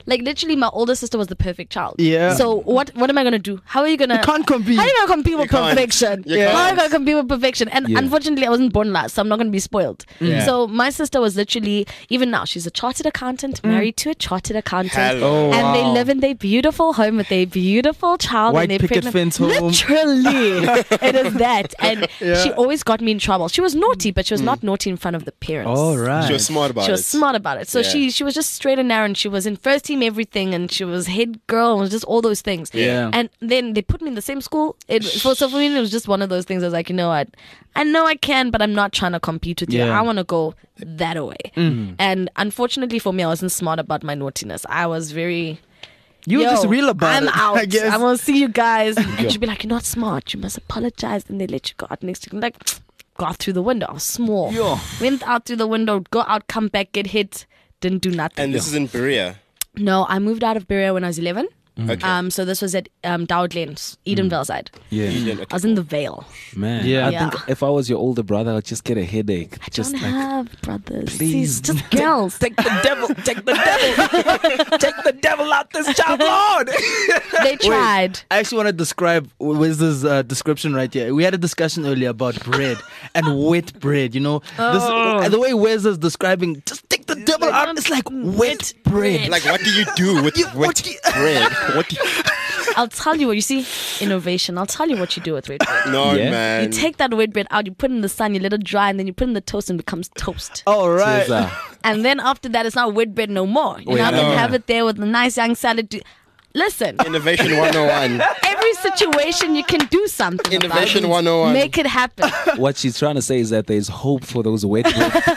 Like literally, my older sister was the perfect child. Yeah. So what am I gonna do? How are you gonna? You can't compete. How are you gonna compete with can't. perfection? You How are you can't. gonna compete with perfection? And Yeah. unfortunately, I wasn't born last, so I'm not gonna be spoiled. Yeah. So my sister was literally, even now, she's a chartered accountant, married to a chartered accountant. Hello. And they wow. live in their beautiful home with their beautiful child. White and they're picket pregnant. fence home. Literally, it is that. And she always got me in trouble. She was naughty, but she was not naughty in front of the parents. All right. She was smart about She was it. smart about it. So Yeah. she was just straight and narrow, and she was in first team everything, and she was head girl, and just all those things. Yeah. And then they put me in the same school. So for me, it was just one of those things. I was like, you know what? I know I can, but I'm not trying to compete with you. Yeah. I want to go that way. And unfortunately for me, I wasn't smart about my naughtiness. I was very... You were Yo, just real about I'm it. out. I guess. I'm gonna see you guys. And she'd be like, "You're not smart. You must apologize." And they let you go out next to you. Like, go out through the window. I was small. Yo. Went out through the window, go out, come back, get hit. Didn't do nothing. And this is in Berea. No, I moved out of Berea when I was 11. Okay. So this was at Dowd Lanes, Edenvale side. Yeah. Eden, okay. I was in the Vale. Man, Yeah. I Yeah. think if I was your older brother, I'd just get a headache. I Just don't like, have brothers. please. These just girls. take the devil, take the devil, take the devil out this child, Lord. They tried. I actually want to describe Wiz's description right here. We had a discussion earlier about bread and wet bread. You know, this, the way Wiz is describing, just take the devil out. It's like wet bread. Like, what do you do with what do you- bread? What do you... I'll tell you what. You see, innovation. I'll tell you what you do with red bread. No, Yeah. man. You take that wet bread out, you put it in the sun, you let it dry, and then you put it in the toast and it becomes toast. All right. Cheers, And then after that, it's not wet bread no more. You now no. can have it there with a nice young salad. Listen, Innovation 101. every situation you can do something. Innovation about. 101. Make it happen. What she's trying to say is that there's hope for those wet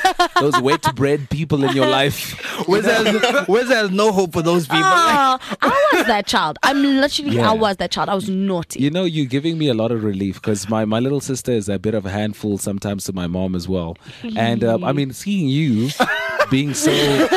bread people in your life. Wiz has no hope for those people. Oh, I was that child. I Yeah. was that child. I was naughty. You know, you're giving me a lot of relief because my little sister is a bit of a handful sometimes to my mom as well. And I mean, seeing you being so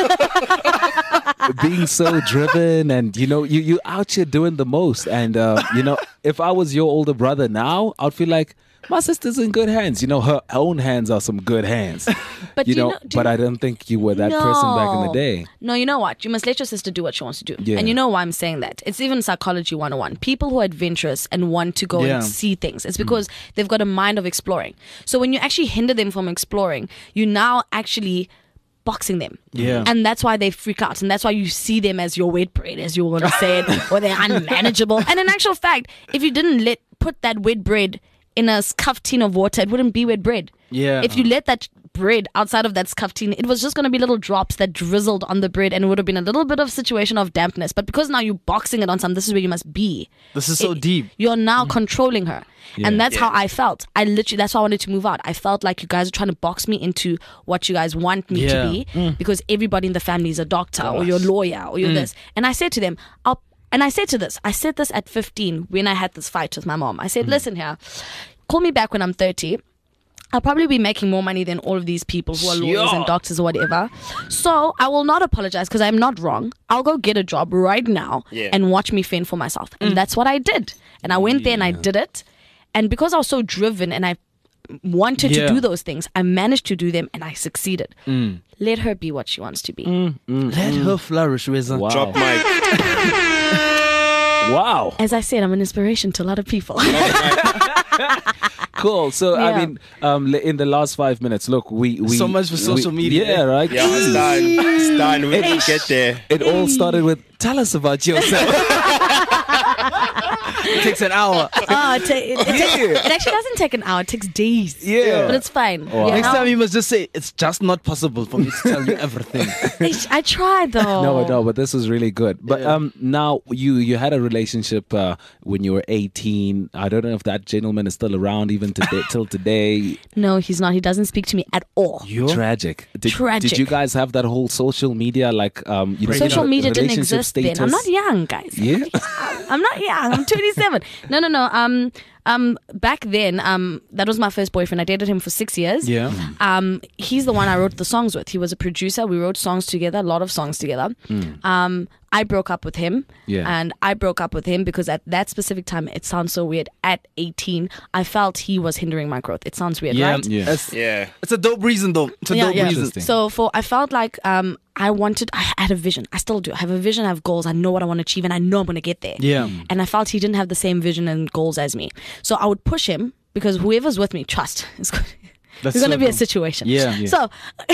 driven and, you know, you out here doing the most. And, you know, if I was your older brother now, I'd feel like my sister's in good hands. You know, her own hands are some good hands. But you do you know, know- do but you- I don't think you were that person back in the day. No, you know what? You must let your sister do what she wants to do. Yeah. And you know why I'm saying that? It's even psychology 101. People who are adventurous and want to go Yeah. and see things, it's because they've got a mind of exploring. So when you actually hinder them from exploring, you now actually boxing them. Yeah. And that's why they freak out. And that's why you see them as your wet bread, as you want to say it, or they're unmanageable. And in actual fact, if you didn't put that wet bread in a scuffed tin of water, it wouldn't be wet bread. Yeah. If you let that bread outside of that scuffed tin, it was just going to be little drops that drizzled on the bread, and it would have been a little bit of situation of dampness. But because now you're boxing it on something, this is where you must be. This is so deep. You're now controlling her. Yeah. And that's how I felt. That's why I wanted to move out. I felt like you guys are trying to box me into what you guys want me Yeah. to be, because everybody in the family is a doctor or you're a lawyer or you're this. And I said to them, I said this at 15 when I had this fight with my mom. I said, listen here, call me back when I'm 30. I'll probably be making more money than all of these people who are lawyers and doctors or whatever. So I will not apologize because I'm not wrong. I'll go get a job right now and watch me fend for myself. And that's what I did. And I went there and I did it. And because I was so driven and I wanted to do those things, I managed to do them and I succeeded. Let her be what she wants to be. Let her flourish, Wiz. Wow. Drop mic. Wow. As I said, I'm an inspiration to a lot of people. Cool. So, Yeah. I mean, in the last 5 minutes, look, we So much for social media. Yeah, right? Yeah, it's done. It's done. We didn't get there. It all started with, tell us about yourself. It takes an hour. It actually doesn't take an hour. It takes days. Yeah. But it's fine. Wow. You Next know? time you must just say, it's just not possible for me to tell you everything. I tried though. No, but this was really good. But now you had a relationship when you were 18. I don't know if that gentleman is still around even today, till today. No, he's not. He doesn't speak to me at all. Tragic. Tragic. Did you guys have that whole social media you know, Social media didn't relationship exist then. I'm not young, guys. Yeah. I'm not young. I'm 27. No. Back then, that was my first boyfriend. I dated him for 6 years. Yeah. He's the one I wrote the songs with. He was a producer. We wrote songs together, a lot of songs together. I broke up with him. Yeah. And I broke up with him because at that specific time, it sounds so weird. At 18, I felt he was hindering my growth. It sounds weird, Yeah. right? Yeah. It's a dope reason, though. It's a dope reason. Interesting. So I felt like I had a vision. I still do. I have a vision, I have goals. I know what I want to achieve and I know I'm going to get there. Yeah. And I felt he didn't have the same vision and goals as me. So I would push him because whoever's with me, trust, it's going to be a situation. Yeah. So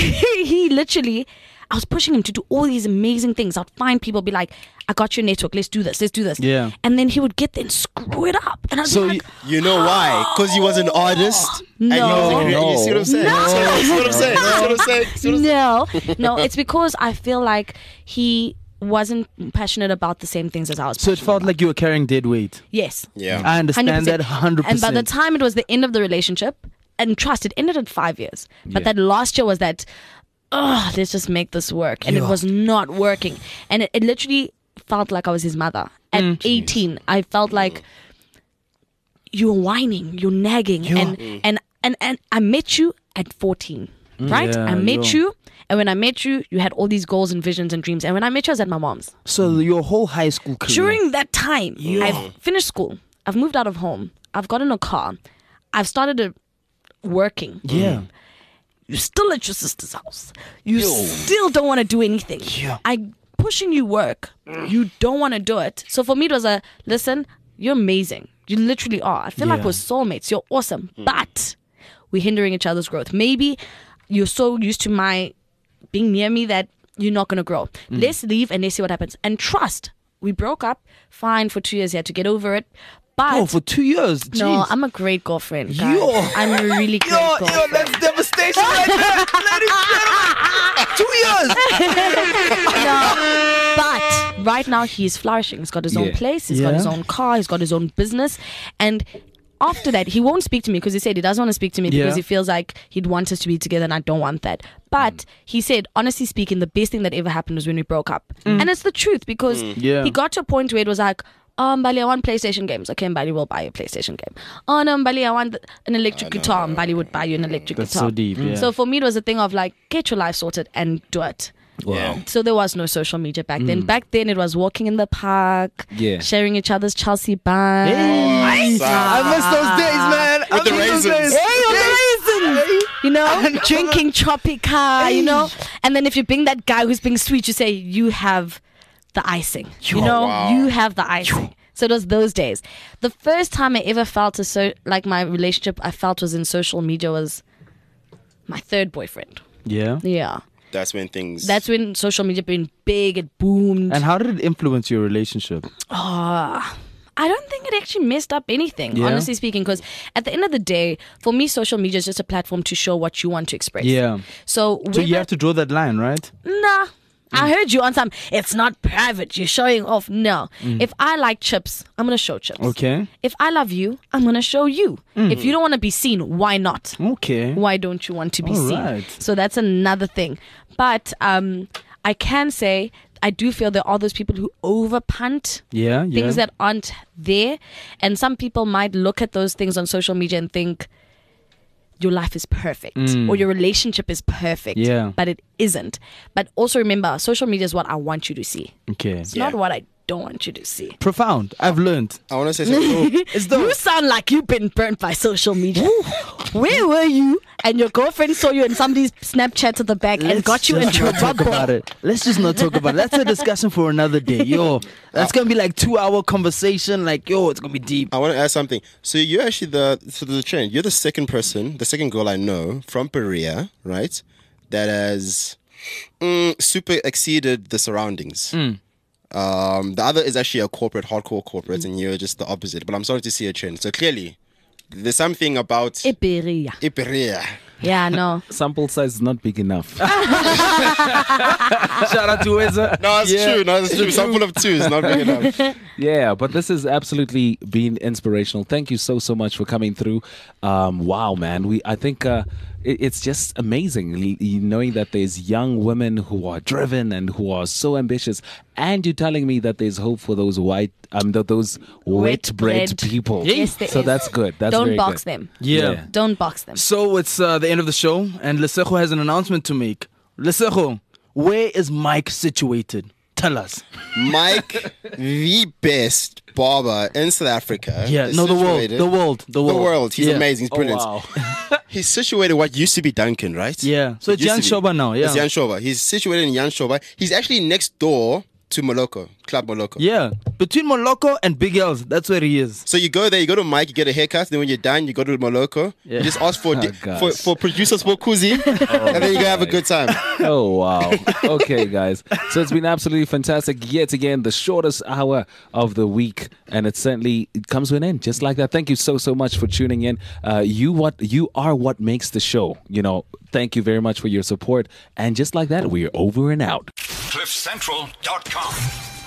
he literally, I was pushing him to do all these amazing things. I'd find people, be like, I got your network, let's do this. Yeah. And then he would get there and screw it up. And I'd be So like, You know why? Because he was an artist. And he was a No. creator. You see what I'm saying? No. See what I'm saying? See what I'm saying? See what I'm saying? no, it's because I feel like he wasn't passionate about the same things as I was. So it passionate felt about. like you were carrying dead weight. Yes. Yeah. I understand that 100%. And by the time it was the end of the relationship, and trust, it ended at 5 years. But that last year was that, let's just make this work. And it was not working. And it literally felt like I was his mother. At 18, I felt like you're whining, you're nagging. And I met you at 14, right? Yeah, I met you. And when I met you, you had all these goals and visions and dreams. And when I met you, I was at my mom's. So your whole high school career. During that time, I've finished school. I've moved out of home. I've gotten a car. I've started working. Yeah. You're still at your sister's house. You still don't want to do anything. I'm pushing you work. You don't want to do it. So for me, it was listen, you're amazing. You literally are. I feel like we're soulmates. You're awesome. But we're hindering each other's growth. Maybe you're so used to my being near me that you're not going to grow. Let's leave and let's see what happens. And trust, we broke up. Fine, for 2 years. You had to get over it. But for 2 years. no, Jeez. I'm a great girlfriend. Guys. Yo. I'm a really great girlfriend. that's devastation right there. Ladies and gentlemen. 2 years. No, but right now he's flourishing. He's got his own place. He's got his own car. He's got his own business. And after that, he won't speak to me because he said he doesn't want to speak to me because he feels like he'd want us to be together and I don't want that. But he said, honestly speaking, the best thing that ever happened was when we broke up. And it's the truth because he got to a point where it was like, Mbali, I want PlayStation games. Okay, Mbali will buy you a PlayStation game. Oh no, Mbali, I want an electric guitar. Mbali would buy you an electric That's guitar. so deep, yeah. So for me, it was a thing of like, get your life sorted and do it. Wow. So there was no social media back then. Back then, it was walking in the park, sharing each other's Chelsea buns. I miss those days, man. With the raisins. You know, drinking Tropica, you know. And then if you bring that guy who's being sweet, you say, you have the icing. You know, you have the icing. So it was those days. The first time I ever felt like my relationship I felt was in social media was my third boyfriend. Yeah. Yeah. That's when social media became big, it boomed. And how did it influence your relationship? I don't think it actually messed up anything, honestly speaking, because at the end of the day, for me, social media is just a platform to show what you want to express. Yeah. So you have to draw that line, right? Nah. I heard you on some, it's not private, you're showing off. No. If I like chips, I'm going to show chips. Okay. If I love you, I'm going to show you. If you don't want to be seen, why not? Okay. Why don't you want to be All seen? right. So that's another thing. But I can say I do feel there are those people who overpunt things that aren't there. And some people might look at those things on social media and think your life is perfect or your relationship is perfect. Yeah. But it isn't. But also remember, social media is what I want you to see. Okay. It's not what I don't want you to see. Profound. I've learned. I want to say something. You sound like you've been burnt by social media. Where were you? And your girlfriend saw you in somebody's Snapchat at the back and got you into a talk about it. Let's just not talk about it. That's a discussion for another day. Yo, that's going to be like 2-hour conversation. Like, yo, it's going to be deep. I want to add something. So you're actually the trend. You're the second girl I know from Perea, right? That has super exceeded the surroundings. The other is actually a hardcore corporate, and you're just the opposite. But I'm starting to see a trend. So clearly, there's something about Iperia. Yeah, no. Sample size is not big enough. Shout out to Weza. No, it's true. Sample of 2 is not big enough. Yeah, but this has absolutely been inspirational. Thank you so much for coming through. Wow, man. I think it's just amazing knowing that there's young women who are driven and who are so ambitious. And you're telling me that there's hope for those those wet bread people. Yes, there so is. that's good. That's Don't very box good. them. Yeah. Don't box them. So it's the end of the show, and Lesego has an announcement to make. Lesego, where is Mike situated? Tell us. Mike, the best barber in South Africa. Yeah, is no, the world. situated- The world. The world. He's Yeah. amazing. He's brilliant. Oh, wow. He's situated what used to be Duncan, right? Yeah. So it's It Jan used to be. Shoba now. Yeah. It's Jan Shoba. He's situated in Jan Shoba. He's actually next door to Moloko, Club Moloko. Yeah. Between Moloko and Big L's, that's where he is. So you go there, you go to Mike, you get a haircut. Then when you're done, you go to Moloko. Yeah. You just ask for gosh. for producers for Kuzi, and then you go have a good time. Oh, wow. Okay, guys. So it's been absolutely fantastic. Yet again, the shortest hour of the week. And it comes to an end just like that. Thank you so much for tuning in. You are what makes the show. Thank you very much for your support. And just like that, we're over and out. CliffCentral.com.